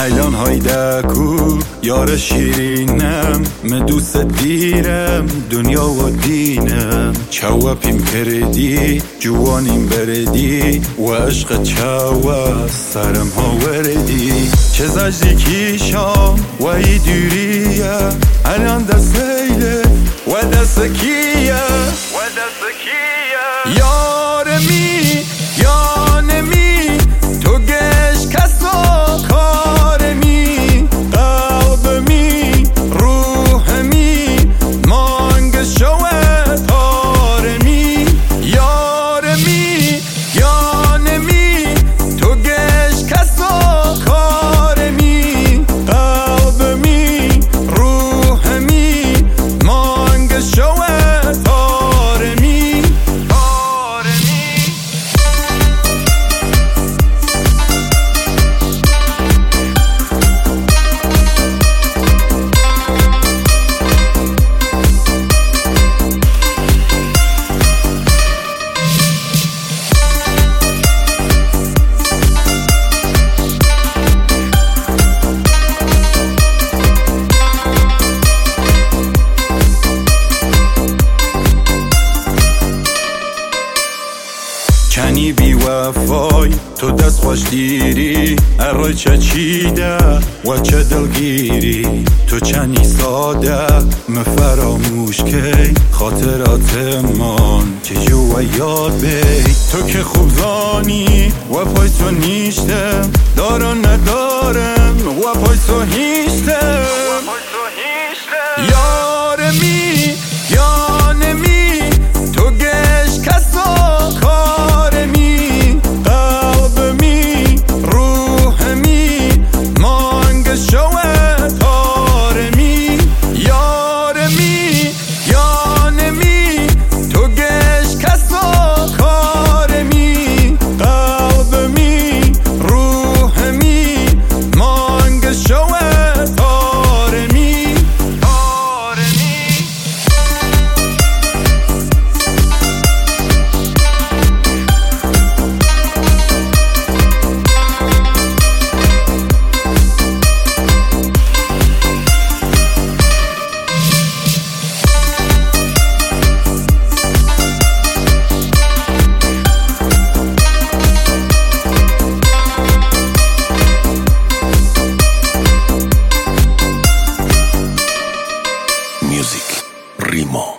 الان هایدکو یار شیرینم من دوست دیرم دنیا و دینم چاوپیم کردی جوانیم بردی و عشق چاوا سرم ها وردی چه زجدی کیشام و ای دوریه الان دست ایله و دست کیه یارمی یانمی تو گش کسا کارمی قلبمی روحمی مانگ شوه تارمی یارمی یانمی تو گش کسا کارمی قلبمی روحمی مانگ شوه کنی بی وفای تو دست خوش دیری ارای چه چیده و چه دلگیری تو چنی ساده مفراموش کی خاطرات من که جو و یاد بی تو که خوب زانی و پای تو نیشتم دارم ندارم و پای تو هیشتم یارمی یانمی تو گش کسا کارمی قلبمی روحمی مانگ شوه تارمی یارمی یانمی تو گش کسا کارمی قلبمی روحمی مانگ شوه Music Rimo.